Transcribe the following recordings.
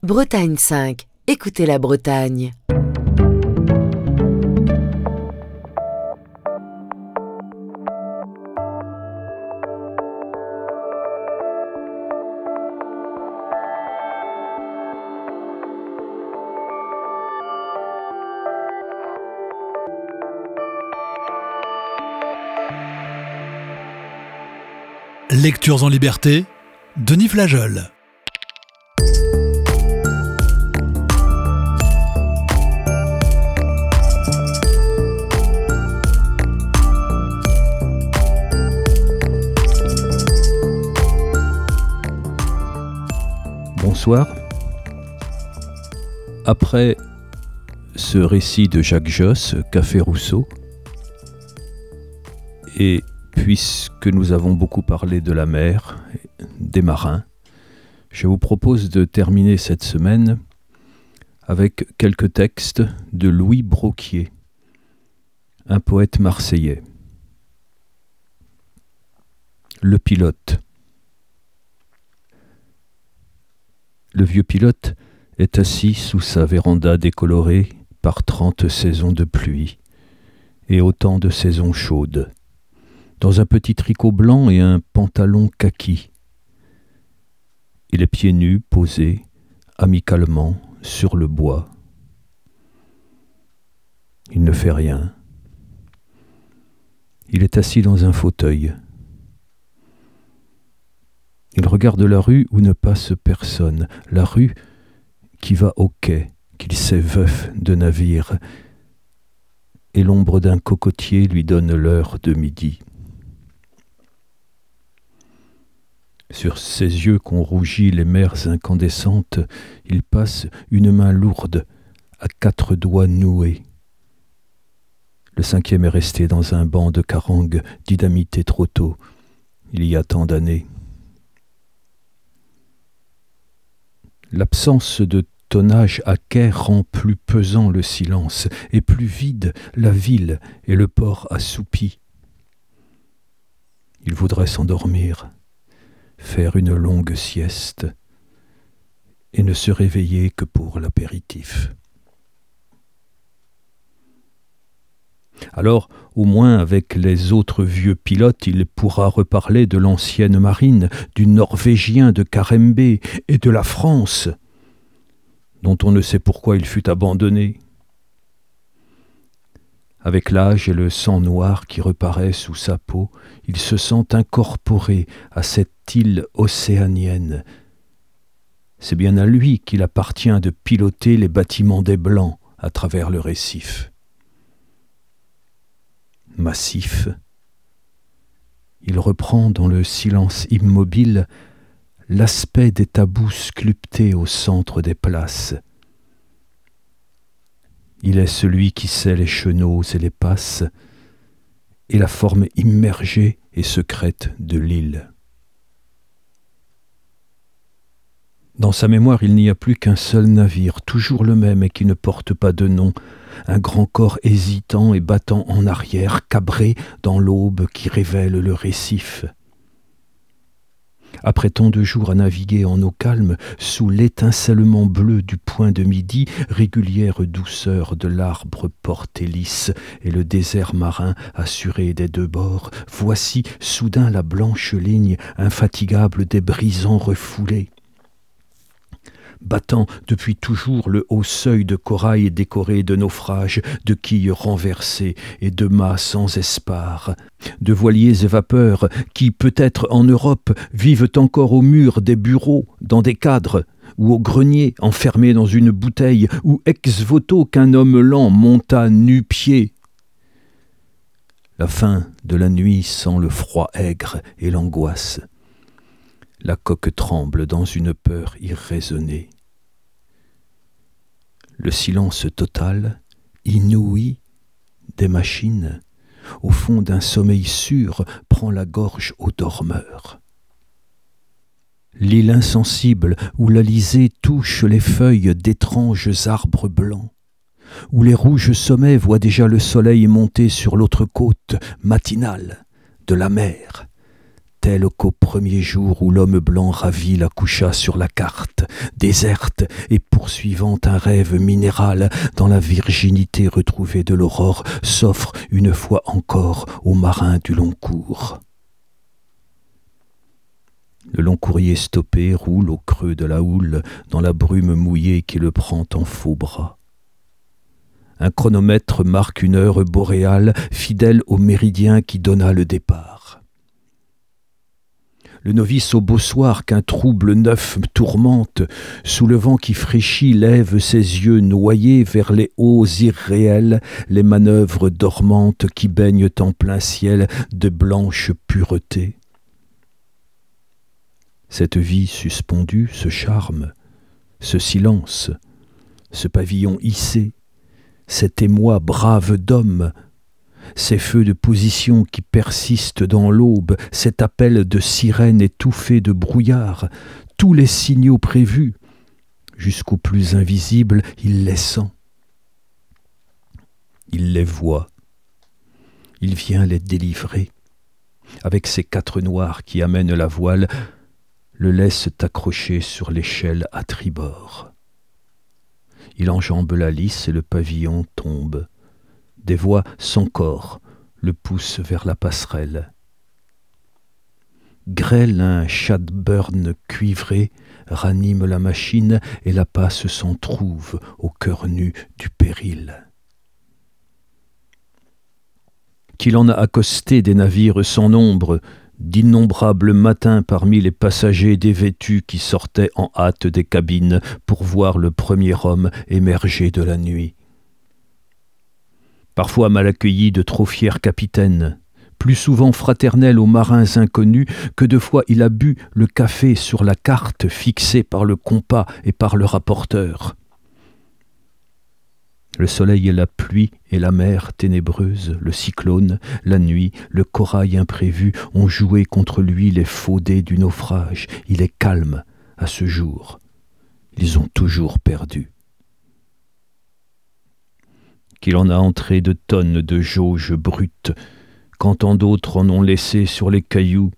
Bretagne 5, écoutez la Bretagne. Lectures en liberté, Denis Flageol. Bonsoir. Après ce récit de Jacques Josse, Café Rousseau, et puisque nous avons beaucoup parlé de la mer, des marins, je vous propose de terminer cette semaine avec quelques textes de Louis Broquier, un poète marseillais. Le pilote. Le vieux pilote est assis sous sa véranda décolorée par 30 saisons de pluie et autant de saisons chaudes, dans un petit tricot blanc et un pantalon kaki. Il est pieds nus, posé, amicalement, sur le bois. Il ne fait rien. Il est assis dans un fauteuil. Il regarde la rue où ne passe personne, la rue qui va au quai, qu'il sait veuf de navire, et l'ombre d'un cocotier lui donne l'heure de midi. Sur ses yeux qu'ont rougis les mers incandescentes, il passe une main lourde, à 4 doigts noués. Le 5e est resté dans un banc de carangue dynamité trop tôt, il y a tant d'années. L'absence de tonnage à quai rend plus pesant le silence, et plus vide la ville et le port assoupi. Il voudrait s'endormir, faire une longue sieste et ne se réveiller que pour l'apéritif. Alors, au moins avec les autres vieux pilotes, il pourra reparler de l'ancienne marine, du Norvégien de Karembé et de la France, dont on ne sait pourquoi il fut abandonné. Avec l'âge et le sang noir qui reparaît sous sa peau, il se sent incorporé à cette île océanienne. C'est bien à lui qu'il appartient de piloter les bâtiments des Blancs à travers le récif. Massif, il reprend dans le silence immobile l'aspect des tabous sculptés au centre des places. Il est celui qui sait les chenaux et les passes et la forme immergée et secrète de l'île. Dans sa mémoire, il n'y a plus qu'un seul navire, toujours le même et qui ne porte pas de nom, un grand corps hésitant et battant en arrière, cabré dans l'aube qui révèle le récif. Après tant de jours à naviguer en eau calme, sous l'étincellement bleu du point de midi, régulière douceur de l'arbre porté lisse et le désert marin assuré des deux bords, voici soudain la blanche ligne infatigable des brisants refoulés. Battant depuis toujours le haut seuil de corail décoré de naufrages, de quilles renversées et de mâts sans espars, de voiliers et vapeurs qui, peut-être en Europe, vivent encore au mur des bureaux, dans des cadres, ou au grenier, enfermés dans une bouteille, ou ex voto qu'un homme lent monta nu-pied. La fin de la nuit sent le froid aigre et l'angoisse. La coque tremble dans une peur irraisonnée. Le silence total, inouï des machines, au fond d'un sommeil sûr, prend la gorge aux dormeurs. L'île insensible où l'alizé touche les feuilles d'étranges arbres blancs, où les rouges sommets voient déjà le soleil monter sur l'autre côte matinale de la mer, tel qu'au premier jour où l'homme blanc ravi la coucha sur la carte, déserte et poursuivant un rêve minéral dans la virginité retrouvée de l'aurore, s'offre une fois encore aux marins du long cours. Le long courrier stoppé roule au creux de la houle dans la brume mouillée qui le prend en faux bras. Un chronomètre marque une heure boréale fidèle au méridien qui donna le départ. Le novice au beau soir qu'un trouble neuf tourmente, sous le vent qui fraîchit lève ses yeux noyés vers les hauts irréels, les manœuvres dormantes qui baignent en plein ciel de blanche pureté. Cette vie suspendue, ce charme, ce silence, ce pavillon hissé, cet émoi brave d'homme, ces feux de position qui persistent dans l'aube, cet appel de sirène étouffé de brouillard, tous les signaux prévus, jusqu'au plus invisible, il les sent. Il les voit. Il vient les délivrer. Avec ses 4 noirs qui amènent la voile, le laisse accroché sur l'échelle à tribord. Il enjambe la lisse et le pavillon tombe. Des voix sans corps le poussent vers la passerelle. Grêle un Shadburn cuivré ranime la machine et la passe s'en trouve au cœur nu du péril. Qu'il en a accosté des navires sans nombre, d'innombrables matins parmi les passagers dévêtus qui sortaient en hâte des cabines pour voir le premier homme émerger de la nuit. Parfois mal accueilli de trop fiers capitaines, plus souvent fraternel aux marins inconnus que de fois il a bu le café sur la carte fixée par le compas et par le rapporteur. Le soleil et la pluie et la mer ténébreuse, le cyclone, la nuit, le corail imprévu ont joué contre lui les faux dés du naufrage. Il est calme à ce jour. Ils ont toujours perdu. Qu'il en a entré de tonnes de jauges brutes, quand tant d'autres en ont laissé sur les cailloux.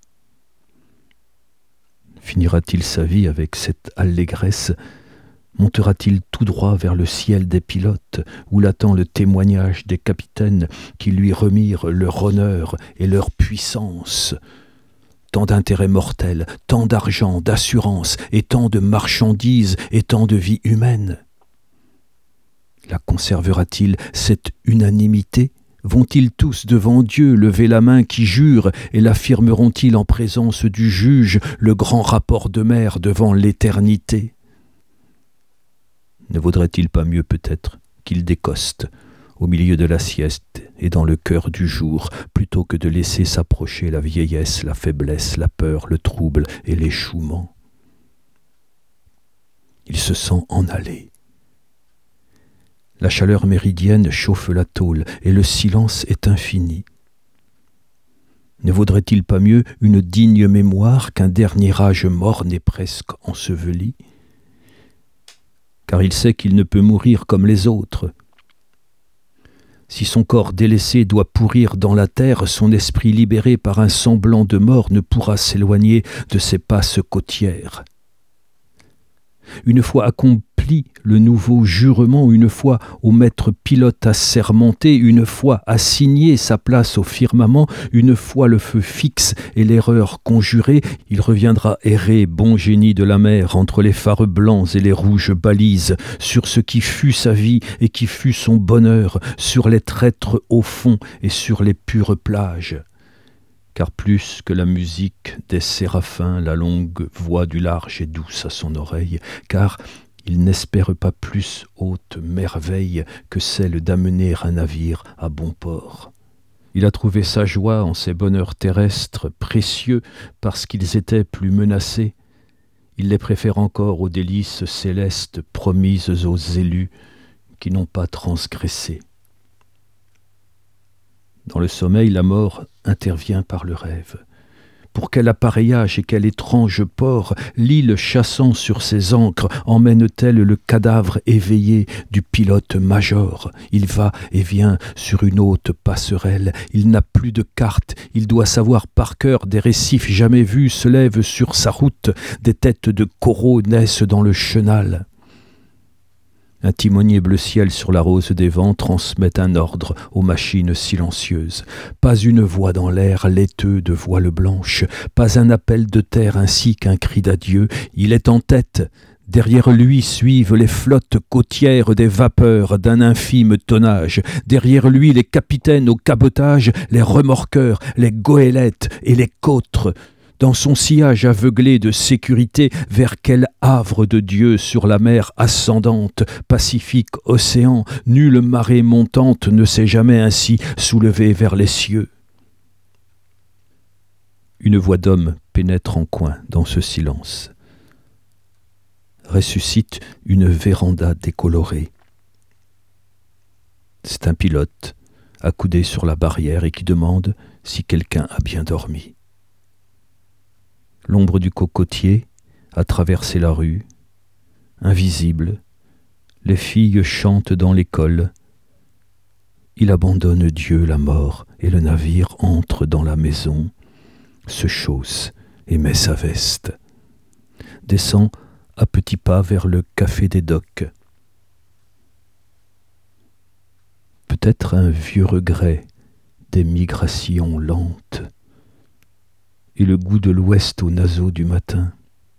Finira-t-il sa vie avec cette allégresse ? Montera-t-il tout droit vers le ciel des pilotes, où l'attend le témoignage des capitaines qui lui remirent leur honneur et leur puissance ? Tant d'intérêts mortels, tant d'argent, d'assurance, et tant de marchandises, et tant de vies humaines. La conservera-t-il cette unanimité ? Vont-ils tous devant Dieu lever la main qui jure, et l'affirmeront-ils en présence du juge, le grand rapport de mer devant l'éternité ? Ne vaudrait-il pas mieux peut-être qu'il décoste au milieu de la sieste et dans le cœur du jour, plutôt que de laisser s'approcher la vieillesse, la faiblesse, la peur, le trouble et l'échouement ? Il se sent en aller. La chaleur méridienne chauffe la tôle et le silence est infini. Ne vaudrait-il pas mieux une digne mémoire qu'un dernier âge morne et presque enseveli ? Car il sait qu'il ne peut mourir comme les autres. Si son corps délaissé doit pourrir dans la terre, son esprit libéré par un semblant de mort ne pourra s'éloigner de ses passes côtières. Une fois accompli le nouveau jurement, une fois au maître pilote assermenté, une fois assigné sa place au firmament, une fois le feu fixe et l'erreur conjurée, il reviendra errer, bon génie de la mer, entre les phares blancs et les rouges balises, sur ce qui fut sa vie et qui fut son bonheur, sur les traîtres au fond et sur les pures plages. Car plus que la musique des séraphins, la longue voix du large est douce à son oreille, car il n'espère pas plus haute merveille que celle d'amener un navire à bon port. Il a trouvé sa joie en ces bonheurs terrestres, précieux parce qu'ils étaient plus menacés. Il les préfère encore aux délices célestes promises aux élus qui n'ont pas transgressé. Dans le sommeil, la mort intervient par le rêve. pour quel appareillage et quel étrange port l'île chassant sur ses ancres emmène-t-elle le cadavre éveillé du pilote major? Il va et vient sur une haute passerelle, il n'a plus de carte, il doit savoir par cœur des récifs jamais vus se lèvent sur sa route, des têtes de coraux naissent dans le chenal. Un timonier bleu ciel sur la rose des vents transmet un ordre aux machines silencieuses. Pas une voix dans l'air laiteux de voile blanche, pas un appel de terre ainsi qu'un cri d'adieu. Il est en tête. Derrière lui suivent les flottes côtières des vapeurs d'un infime tonnage. Derrière lui les capitaines au cabotage, les remorqueurs, les goélettes et les côtres. Dans son sillage aveuglé de sécurité, vers quel havre de Dieu sur la mer ascendante, Pacifique océan, nulle marée montante ne s'est jamais ainsi soulevée vers les cieux. Une voix d'homme pénètre en coin dans ce silence. Ressuscite une véranda décolorée. C'est un pilote, accoudé sur la barrière et qui demande si quelqu'un a bien dormi. L'ombre du cocotier a traversé la rue. Invisible, les filles chantent dans l'école. Il abandonne Dieu la mort et le navire entre dans la maison, se chausse et met sa veste. Descend à petits pas vers le café des docks. Peut-être un vieux regret des migrations lentes et le goût de l'ouest aux naseaux du matin.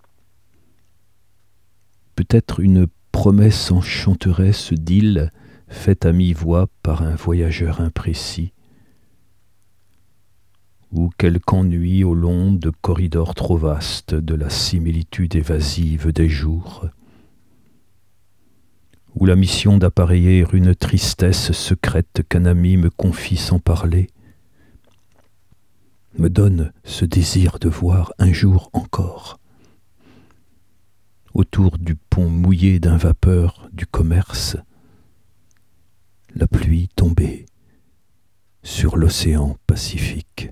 Peut-être une promesse enchanteresse d'île faite à mi-voix par un voyageur imprécis, ou quelque ennui au long de corridors trop vastes de la similitude évasive des jours, ou la mission d'appareiller une tristesse secrète qu'un ami me confie sans parler, me donne ce désir de voir un jour encore, autour du pont mouillé d'un vapeur du commerce, la pluie tombée sur l'océan Pacifique.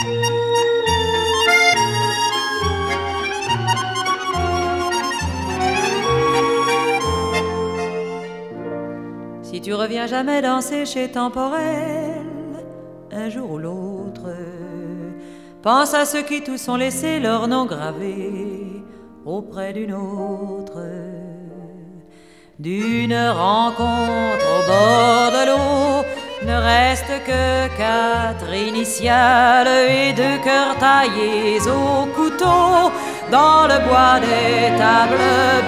Si tu reviens jamais danser chez Temporel, un jour ou l'autre, pense à ceux qui tous ont laissé leur nom gravé auprès d'une autre. D'une rencontre au bord de l'eau, ne reste que 4 initiales et 2 cœurs taillés au couteau dans le bois des tables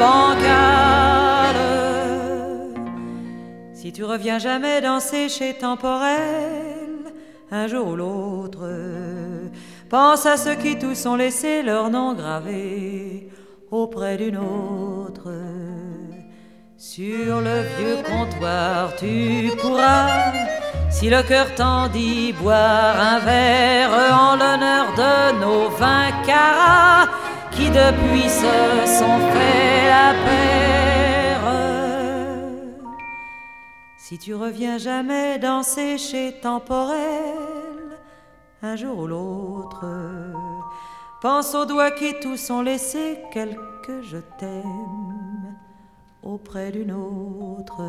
bancales. Si tu reviens jamais danser chez Temporel, un jour ou l'autre, pense à ceux qui tous ont laissé leur nom gravé auprès d'une autre. Sur le vieux comptoir tu pourras, si le cœur t'en dit, boire un verre en l'honneur de nos 20 carats qui depuis se sont fait la paire. Si tu reviens jamais danser chez Temporel, un jour ou l'autre, pense aux doigts qui tous ont laissé quelque je t'aime auprès d'une autre.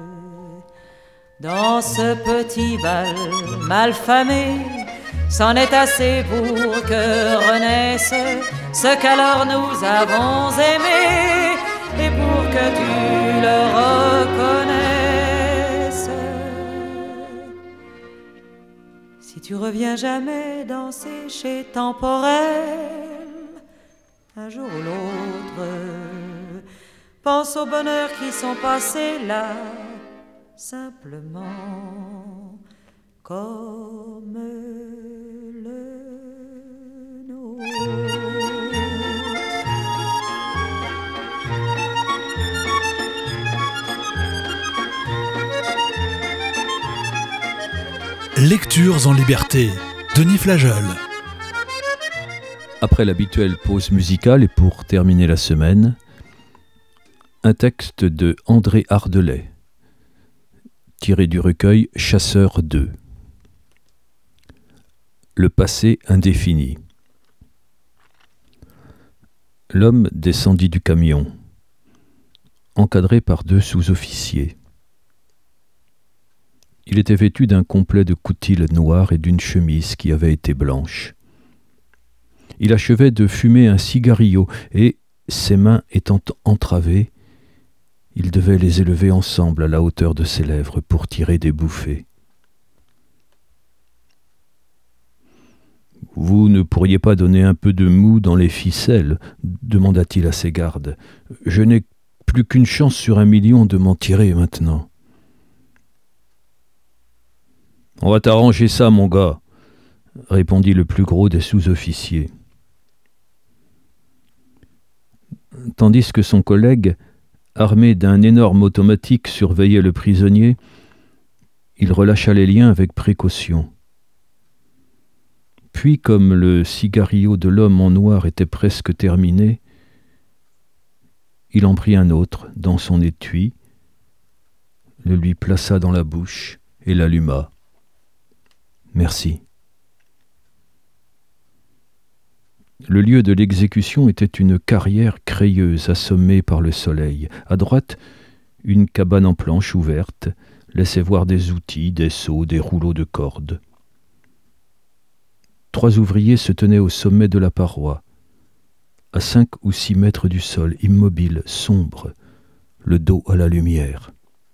Dans ce petit bal malfamé, c'en est assez pour que renaisse ce qu'alors nous avons aimé, et pour que tu le reconnaisses. Si tu reviens jamais danser chez Temporel, un jour ou l'autre, pense aux bonheurs qui sont passés là, simplement comme le nôtre. Lectures en liberté, Denis Flageol. Après l'habituelle pause musicale et pour terminer la semaine, un texte de André Ardelais, tiré du recueil Chasseurs 2. Le passé indéfini. L'homme descendit du camion, encadré par 2 sous-officiers. Il était vêtu d'un complet de coutil noir et d'une chemise qui avait été blanche. Il achevait de fumer un cigarillo et, ses mains étant entravées, il devait les élever ensemble à la hauteur de ses lèvres pour tirer des bouffées. « Vous ne pourriez pas donner un peu de mou dans les ficelles ?» demanda-t-il à ses gardes. « Je n'ai plus qu'une chance sur 1 million de m'en tirer maintenant. »« On va t'arranger ça, mon gars !» répondit le plus gros des sous-officiers. Tandis que son collègue, armé d'un énorme automatique, surveillait le prisonnier, il relâcha les liens avec précaution. Puis, comme le cigarillo de l'homme en noir était presque terminé, il en prit un autre dans son étui, le lui plaça dans la bouche et l'alluma. « Merci. » Le lieu de l'exécution était une carrière crayeuse assommée par le soleil. À droite, une cabane en planches ouverte laissait voir des outils, des seaux, des rouleaux de cordes. 3 ouvriers se tenaient au sommet de la paroi, à 5 ou 6 mètres du sol, immobiles, sombres, le dos à la lumière.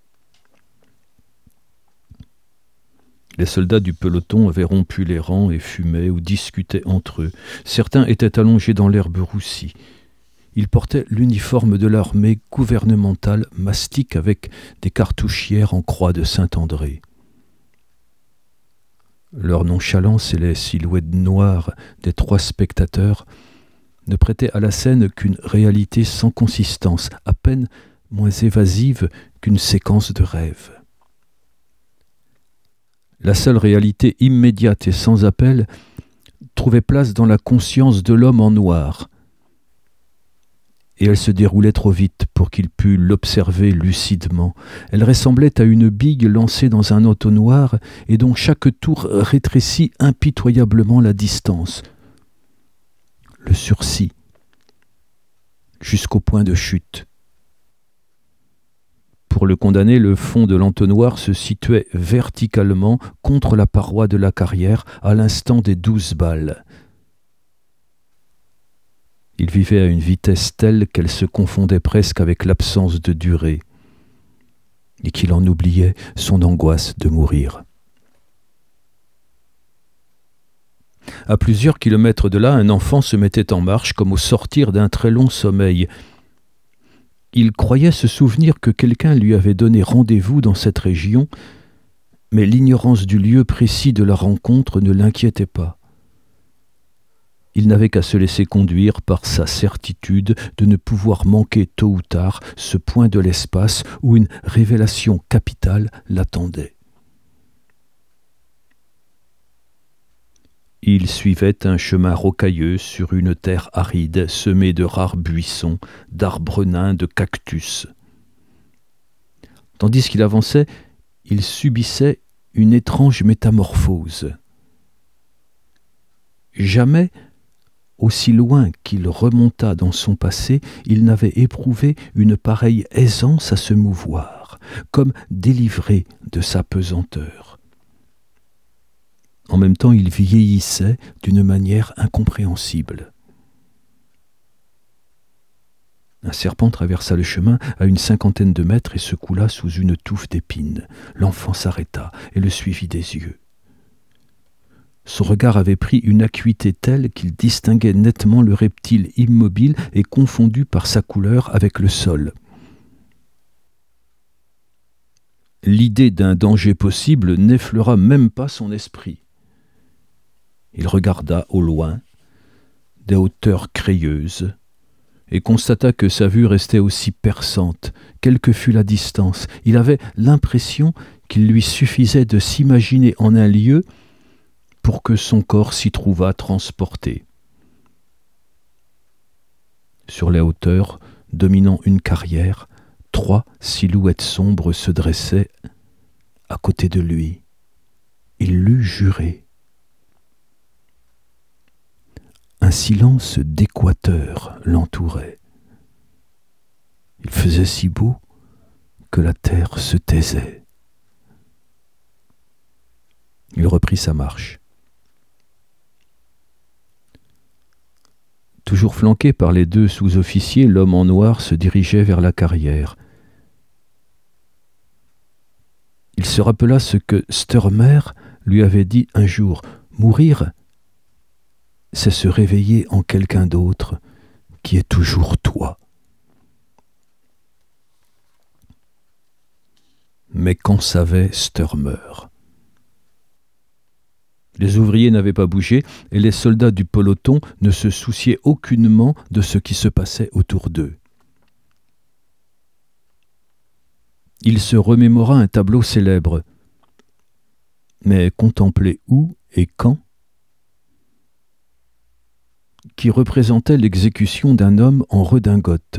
Les soldats du peloton avaient rompu les rangs et fumaient ou discutaient entre eux. Certains étaient allongés dans l'herbe roussie. Ils portaient l'uniforme de l'armée gouvernementale mastic avec des cartouchières en croix de Saint-André. Leur nonchalance et les silhouettes noires des 3 spectateurs ne prêtaient à la scène qu'une réalité sans consistance, à peine moins évasive qu'une séquence de rêve. La seule réalité immédiate et sans appel trouvait place dans la conscience de l'homme en noir, et elle se déroulait trop vite pour qu'il pût l'observer lucidement. Elle ressemblait à une bigue lancée dans un entonnoir et dont chaque tour rétrécit impitoyablement la distance, le sursis, jusqu'au point de chute. Pour le condamné, le fond de l'entonnoir se situait verticalement contre la paroi de la carrière à l'instant des 12 balles. Il vivait à une vitesse telle qu'elle se confondait presque avec l'absence de durée et qu'il en oubliait son angoisse de mourir. À plusieurs kilomètres de là, un enfant se mettait en marche comme au sortir d'un très long sommeil. Il croyait se souvenir que quelqu'un lui avait donné rendez-vous dans cette région, mais l'ignorance du lieu précis de la rencontre ne l'inquiétait pas. Il n'avait qu'à se laisser conduire par sa certitude de ne pouvoir manquer tôt ou tard ce point de l'espace où une révélation capitale l'attendait. Il suivait un chemin rocailleux sur une terre aride semée de rares buissons, d'arbres nains, de cactus. Tandis qu'il avançait, il subissait une étrange métamorphose. Jamais, aussi loin qu'il remonta dans son passé, il n'avait éprouvé une pareille aisance à se mouvoir, comme délivré de sa pesanteur. En même temps, il vieillissait d'une manière incompréhensible. Un serpent traversa le chemin à une 50aine de mètres et se coula sous une touffe d'épines. L'enfant s'arrêta et le suivit des yeux. Son regard avait pris une acuité telle qu'il distinguait nettement le reptile immobile et confondu par sa couleur avec le sol. L'idée d'un danger possible n'effleura même pas son esprit. Il regarda au loin, des hauteurs crayeuses, et constata que sa vue restait aussi perçante, quelle que fût la distance. Il avait l'impression qu'il lui suffisait de s'imaginer en un lieu pour que son corps s'y trouvât transporté. Sur les hauteurs, dominant une carrière, 3 silhouettes sombres se dressaient à côté de lui. Il l'eût juré. Un silence d'équateur l'entourait. Il faisait si beau que la terre se taisait. Il reprit sa marche. Toujours flanqué par les 2 sous-officiers, l'homme en noir se dirigeait vers la carrière. Il se rappela ce que Sturmer lui avait dit un jour. Mourir, c'est se réveiller en quelqu'un d'autre qui est toujours toi. Mais qu'en savait Sturmer ? Les ouvriers n'avaient pas bougé et les soldats du peloton ne se souciaient aucunement de ce qui se passait autour d'eux. Il se remémora un tableau célèbre. Mais contemplé où et quand ? Qui représentait l'exécution d'un homme en redingote.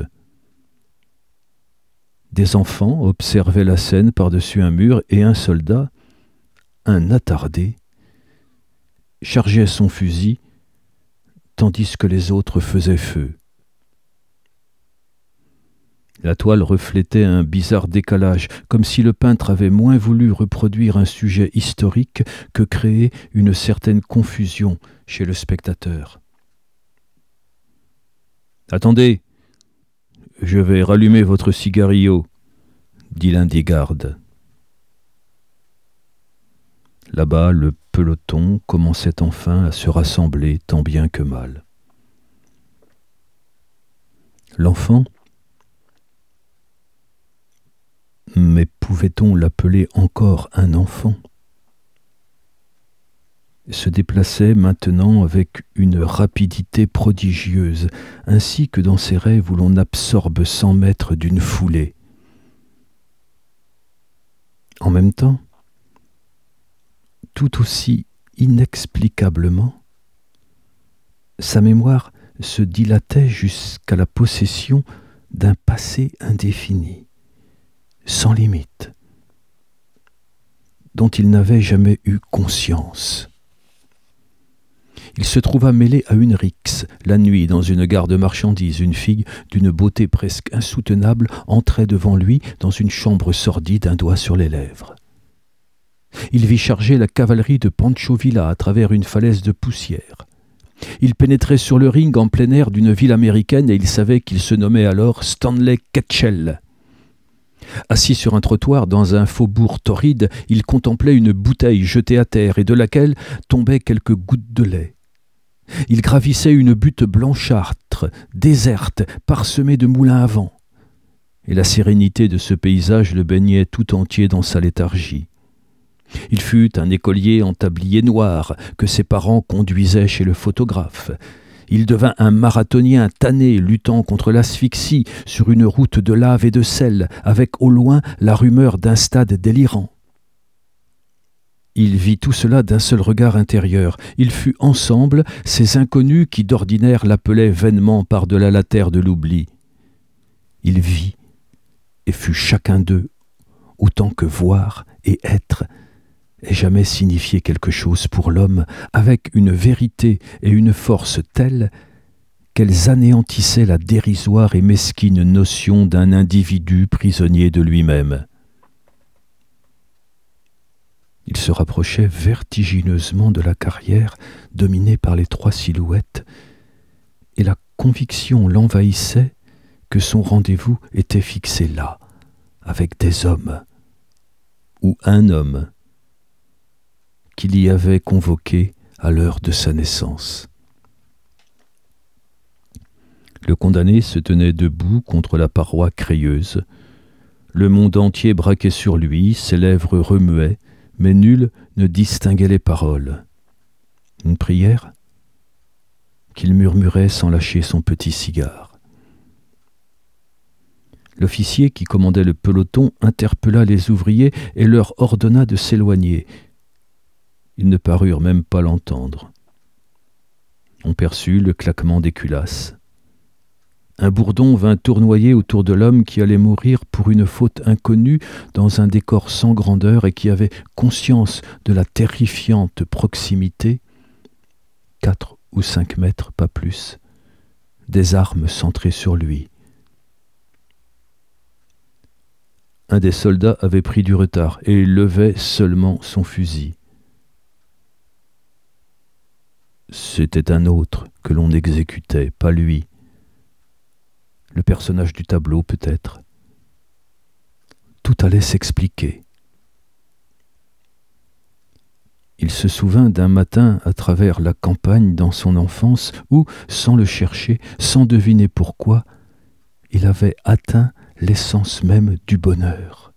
Des enfants observaient la scène par-dessus un mur et un soldat, un attardé, chargeait son fusil tandis que les autres faisaient feu. La toile reflétait un bizarre décalage, comme si le peintre avait moins voulu reproduire un sujet historique que créer une certaine confusion chez le spectateur. « Attendez, je vais rallumer votre cigarillo, » dit l'un des gardes. Là-bas, le peloton commençait enfin à se rassembler tant bien que mal. L'enfant, mais pouvait-on l'appeler encore un enfant ? Se déplaçait maintenant avec une rapidité prodigieuse, ainsi que dans ces rêves où l'on absorbe 100 mètres d'une foulée. En même temps, tout aussi inexplicablement, sa mémoire se dilatait jusqu'à la possession d'un passé indéfini, sans limite, dont il n'avait jamais eu conscience. Il se trouva mêlé à une rixe. La nuit, dans une gare de marchandises, une fille d'une beauté presque insoutenable entrait devant lui dans une chambre sordide, un doigt sur les lèvres. Il vit charger la cavalerie de Pancho Villa à travers une falaise de poussière. Il pénétrait sur le ring en plein air d'une ville américaine et il savait qu'il se nommait alors Stanley Ketchel. Assis sur un trottoir dans un faubourg torride, il contemplait une bouteille jetée à terre et de laquelle tombaient quelques gouttes de lait. Il gravissait une butte blanchâtre, déserte, parsemée de moulins à vent. Et la sérénité de ce paysage le baignait tout entier dans sa léthargie. Il fut un écolier en tablier noir que ses parents conduisaient chez le photographe. Il devint un marathonien tanné luttant contre l'asphyxie sur une route de lave et de sel, avec au loin la rumeur d'un stade délirant. Il vit tout cela d'un seul regard intérieur. Il fut ensemble ces inconnus qui d'ordinaire l'appelaient vainement par-delà la terre de l'oubli. Il vit et fut chacun d'eux, autant que voir et être ait jamais signifié quelque chose pour l'homme, avec une vérité et une force telles qu'elles anéantissaient la dérisoire et mesquine notion d'un individu prisonnier de lui-même. Il se rapprochait vertigineusement de la carrière dominée par les 3 silhouettes, et la conviction l'envahissait que son rendez-vous était fixé là, avec des hommes, ou un homme, qu'il y avait convoqué à l'heure de sa naissance. Le condamné se tenait debout contre la paroi crayeuse. Le monde entier braquait sur lui, ses lèvres remuaient, mais nul ne distinguait les paroles. Une prière qu'il murmurait sans lâcher son petit cigare. L'officier qui commandait le peloton interpella les ouvriers et leur ordonna de s'éloigner. Ils ne parurent même pas l'entendre. On perçut le claquement des culasses. Un bourdon vint tournoyer autour de l'homme qui allait mourir pour une faute inconnue dans un décor sans grandeur et qui avait conscience de la terrifiante proximité, 4 ou 5 mètres, pas plus, des armes centrées sur lui. Un des soldats avait pris du retard et levait seulement son fusil. C'était un autre que l'on exécutait, pas lui. Le personnage du tableau, peut-être. Tout allait s'expliquer. Il se souvint d'un matin à travers la campagne dans son enfance où, sans le chercher, sans deviner pourquoi, il avait atteint l'essence même du bonheur.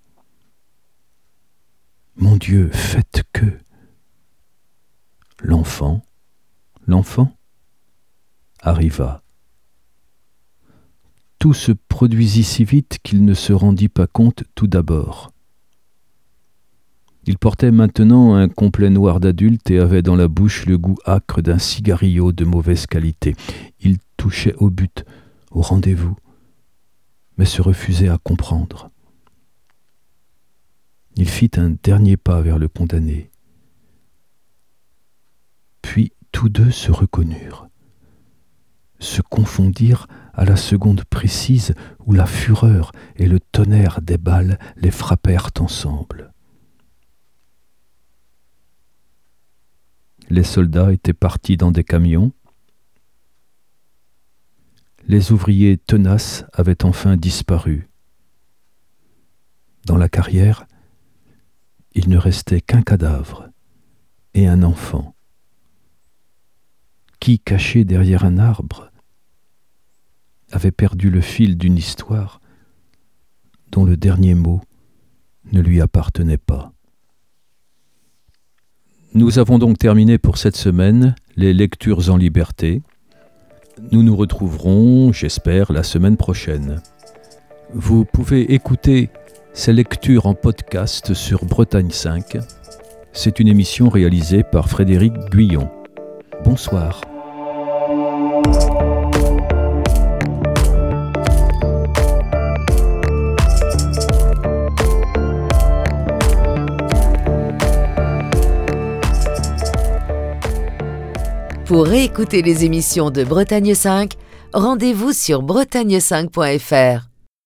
Mon Dieu, faites que... L'enfant arriva. Tout se produisit si vite qu'il ne se rendit pas compte tout d'abord. Il portait maintenant un complet noir d'adulte et avait dans la bouche le goût âcre d'un cigarillo de mauvaise qualité. Il touchait au but, au rendez-vous, mais se refusait à comprendre. Il fit un dernier pas vers le condamné. Puis tous deux se reconnurent, se confondirent à la seconde précise où la fureur et le tonnerre des balles les frappèrent ensemble. Les soldats étaient partis dans des camions. Les ouvriers tenaces avaient enfin disparu. Dans la carrière, il ne restait qu'un cadavre et un enfant qui, caché derrière un arbre, avait perdu le fil d'une histoire dont le dernier mot ne lui appartenait pas. Nous avons donc terminé pour cette semaine les lectures en liberté. Nous nous retrouverons, j'espère, la semaine prochaine. Vous pouvez écouter ces lectures en podcast sur Bretagne 5. C'est une émission réalisée par Frédéric Guyon. Bonsoir. Pour réécouter les émissions de Bretagne 5, rendez-vous sur bretagne5.fr.